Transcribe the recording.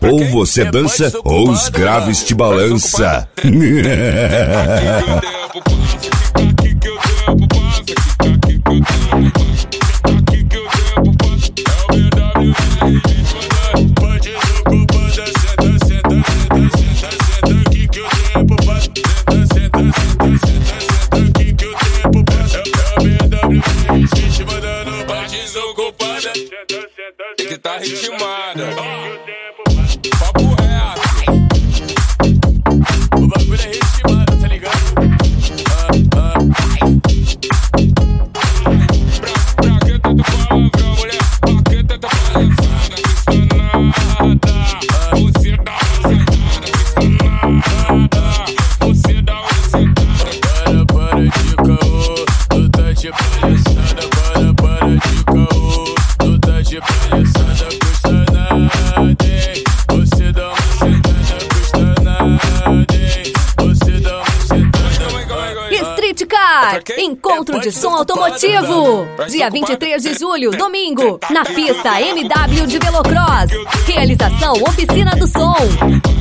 Ou você dança, ou os graves te balança. Que tá ritmada. Papo reto. O bagulho é ritmado, tá ligado? Pra que tanto palavrão, mulher? Pra que tanta palhaçada? Você dá uma sentada. Você dá uma sentada. Para de caô. Tu tá de palhaçada. Para de caô. Tu tá de palhaçada, custa nada, hein? Você dá uma sentada, custa nada, hein? Você dá uma sentada. Street Car, encontro de som automotivo. Dia 23 de julho, domingo, na pista MW de Velocross. Realização Oficina do Som.